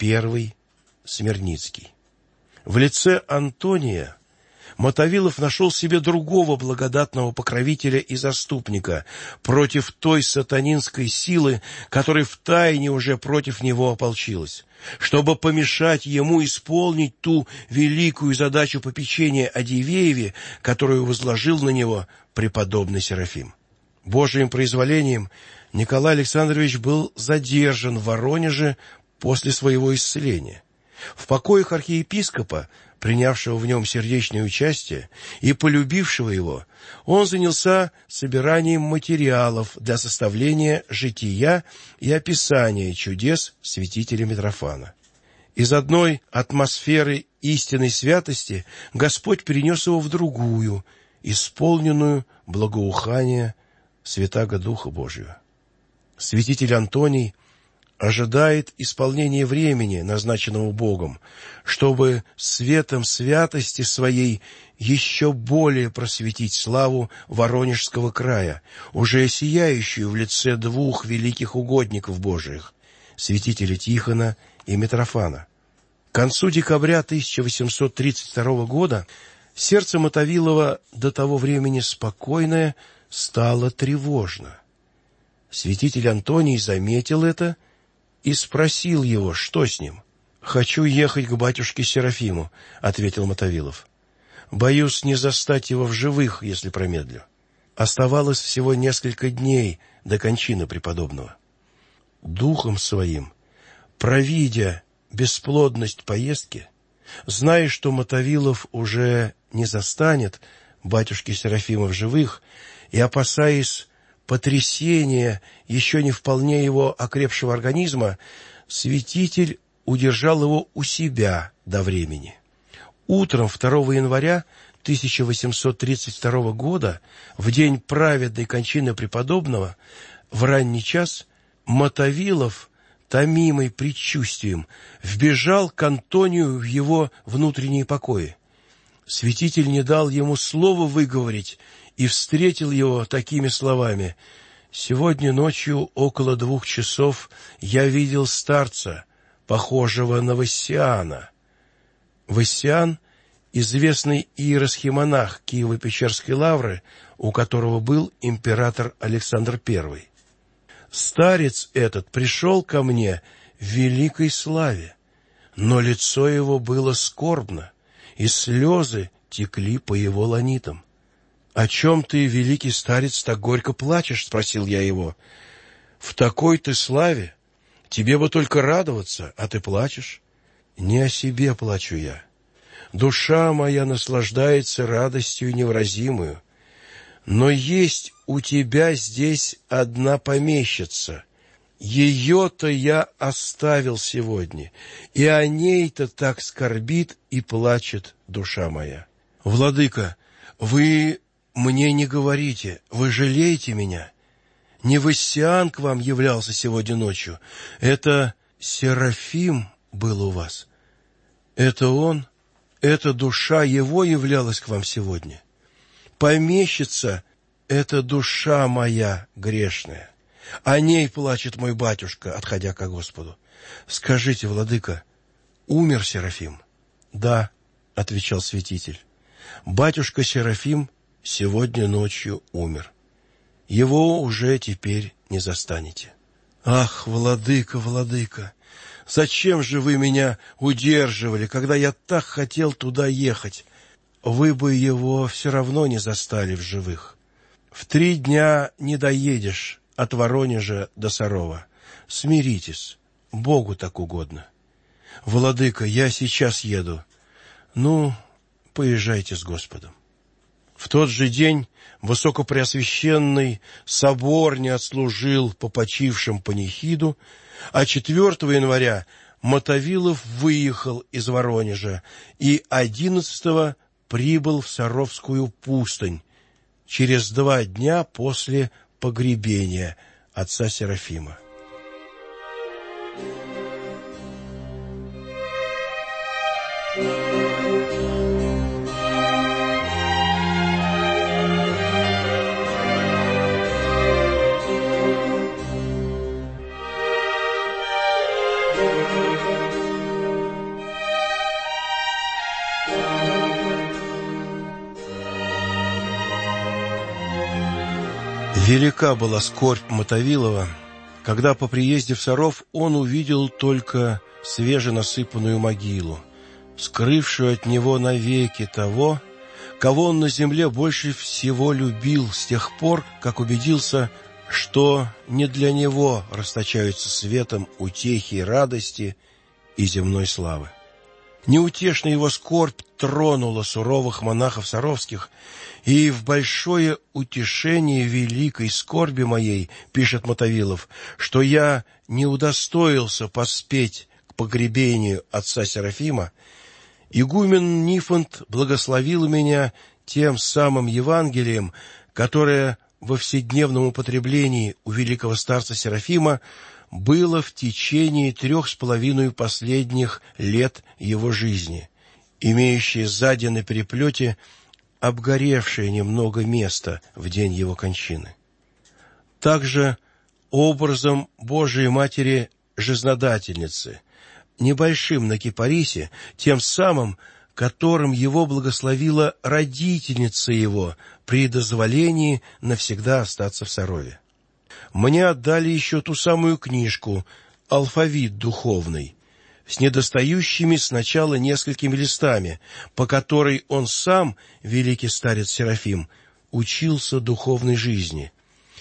I Смирницкий. В лице Антония Мотовилов нашел себе другого благодатного покровителя и заступника против той сатанинской силы, которая втайне уже против него ополчилась, чтобы помешать ему исполнить ту великую задачу попечения о Дивееве, которую возложил на него преподобный Серафим. Божиим произволением Николай Александрович был задержан в Воронеже после своего исцеления. В покоях архиепископа, принявшего в нем сердечное участие и полюбившего его, он занялся собиранием материалов для составления жития и описания чудес святителя Митрофана. Из одной атмосферы истинной святости Господь перенес его в другую, исполненную благоухания Святаго Духа Божьего. Святитель Антоний ожидает исполнения времени, назначенного Богом, чтобы светом святости своей еще более просветить славу Воронежского края, уже сияющую в лице двух великих угодников Божиих, святителя Тихона и Митрофана. К концу декабря тысяча восемьсот тридцать второго года сердце Мотовилова, до того времени спокойное, стало тревожно. Святитель Антоний заметил это и спросил его, что с ним. «Хочу ехать к батюшке Серафиму», — ответил Мотовилов. «Боюсь не застать его в живых, если промедлю». Оставалось всего несколько дней до кончины преподобного. Духом своим, провидя бесплодность поездки, зная, что Мотовилов уже не застанет батюшки Серафима в живых, и опасаясь потрясения еще не вполне его окрепшего организма, святитель удержал его у себя до времени. Утром второго января тысяча восемьсот тридцать второго года, в день праведной кончины преподобного, в ранний час, Мотовилов, томимый предчувствием, вбежал к Антонию в его внутренние покои. Святитель не дал ему слова выговорить и встретил его такими словами: «Сегодня ночью около двух часов я видел старца, похожего на Вассиана». Вассиан — известный иеросхимонах Киево-Печерской лавры, у которого был император Александр Первый. Старец этот пришел ко мне в великой славе, но лицо его было скорбно, и слезы текли по его ланитам. «О чем ты, великий старец, так горько плачешь?» — спросил я его. «В такой ты славе! Тебе бы только радоваться, а ты плачешь». «Не о себе плачу я. Душа моя наслаждается радостью невыразимую. Но есть у тебя здесь одна помещица. Ее-то я оставил сегодня, и о ней-то так скорбит и плачет душа моя. Владыка, вы мне не говорите, вы жалеете меня? Не Вассиан к вам являлся сегодня ночью, это Серафим был у вас. Это он, эта душа его являлась к вам сегодня. Помещица — это душа моя грешная. О ней плачет мой батюшка, отходя ко Господу. Скажите, владыка, умер Серафим? Да, отвечал святитель. Батюшка Серафим сегодня ночью умер. Его уже теперь не застанете. Ах, владыка, владыка, зачем же вы меня удерживали, когда я так хотел туда ехать? Вы бы его все равно не застали в живых. В три дня не доедешь от Воронежа до Сарова. Смиритесь, Богу так угодно. Владыка, я сейчас еду. Ну, поезжайте с Господом. В тот же день Высокопреосвященный собор не отслужил по почившим панихиду, а четвёртого января Мотовилов выехал из Воронежа и одиннадцатого прибыл в Саровскую пустынь через два дня после погребения отца Серафима. Велика была скорбь Мотовилова, когда по приезде в Саров он увидел только свеженасыпанную могилу, скрывшую от него навеки того, кого он на земле больше всего любил с тех пор, как убедился, что не для него расточаются светом утехи и радости и земной славы. Неутешно его скорбь тронула суровых монахов саровских, и в большое утешение великой скорби моей, пишет Мотовилов, что я не удостоился поспеть к погребению отца Серафима, игумен Нифонт благословил меня тем самым Евангелием, которое во вседневном употреблении у великого старца Серафима было в течение трех с половиной последних лет его жизни, имеющее сзади на переплете обгоревшее немного место в день его кончины. Также образом Божией Матери Жизнодательницы, небольшим на кипарисе, тем самым, которым его благословила родительница его при дозволении навсегда остаться в Сарове. Мне отдали еще ту самую книжку «Алфавит духовный», с недостающими сначала несколькими листами, по которой он сам, великий старец Серафим, учился духовной жизни.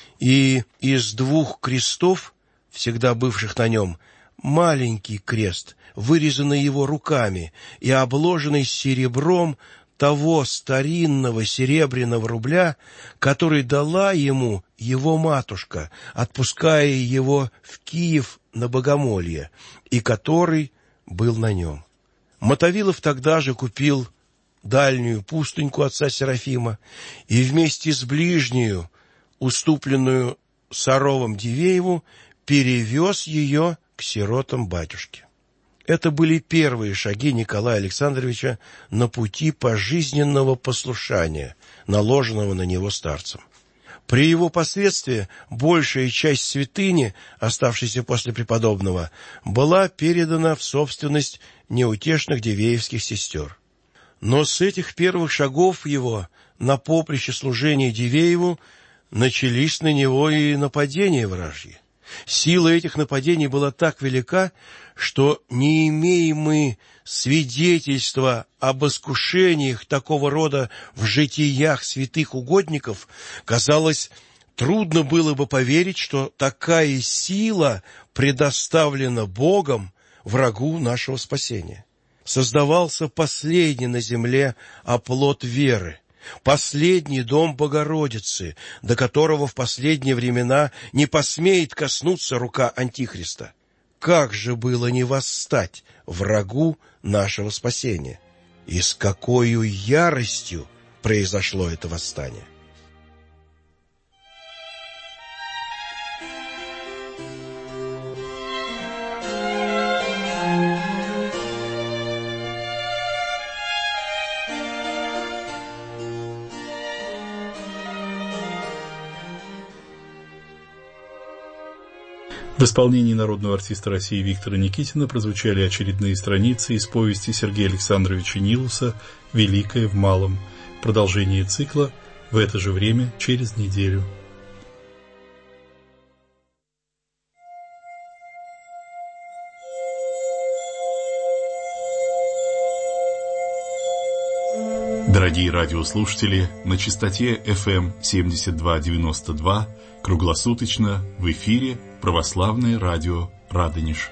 И из двух крестов, всегда бывших на нем, маленький крест, вырезанный его руками и обложенный серебром того старинного серебряного рубля, который дала ему его матушка, отпуская его в Киев на богомолье, и который был на нем. Мотовилов тогда же купил дальнюю пустыньку отца Серафима и вместе с ближнюю, уступленную Саровом Дивееву, перевез ее к сиротам батюшки. Это были первые шаги Николая Александровича на пути пожизненного послушания, наложенного на него старцем. При его посредстве большая часть святыни, оставшейся после преподобного, была передана в собственность неутешных дивеевских сестер. Но с этих первых шагов его на поприще служения Дивееву начались на него и нападения вражьи. Сила этих нападений была так велика, что, не имея мы свидетельства об искушениях такого рода в житиях святых угодников, казалось, трудно было бы поверить, что такая сила предоставлена Богом врагу нашего спасения. Создавался последний на земле оплот веры, последний дом Богородицы, до которого в последние времена не посмеет коснуться рука Антихриста. Как же было не восстать врагу нашего спасения? И с какой яростью произошло это восстание? В исполнении народного артиста России Виктора Никитина прозвучали очередные страницы из повести Сергея Александровича Нилуса «Великое в малом». Продолжение цикла в это же время через неделю. Дорогие радиослушатели, на частоте эф эм семьдесят два девяносто два круглосуточно в эфире Православное радио Радонеж.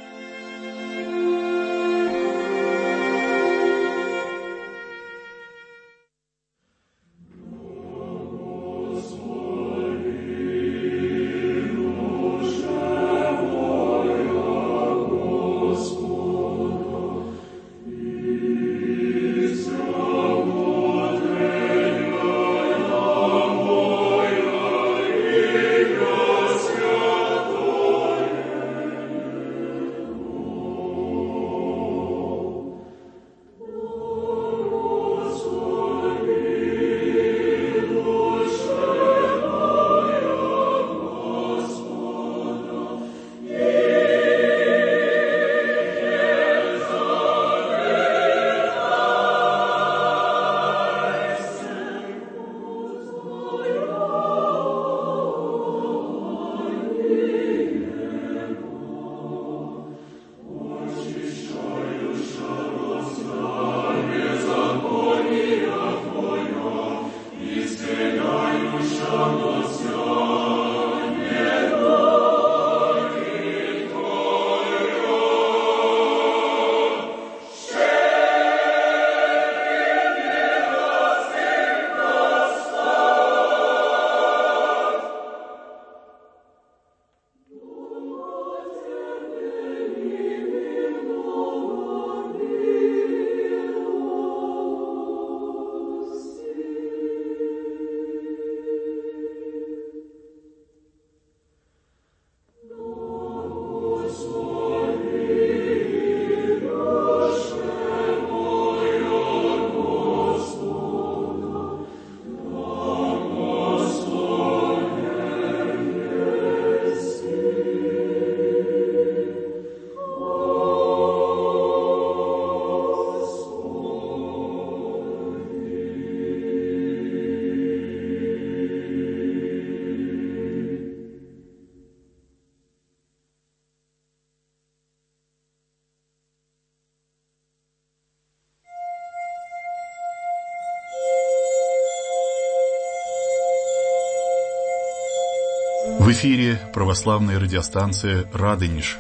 В эфире православная радиостанция «Радонеж».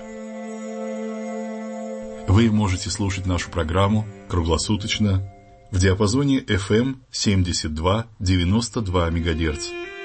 Вы можете слушать нашу программу круглосуточно в диапазоне эф эм семьдесят два девяносто два мегагерца.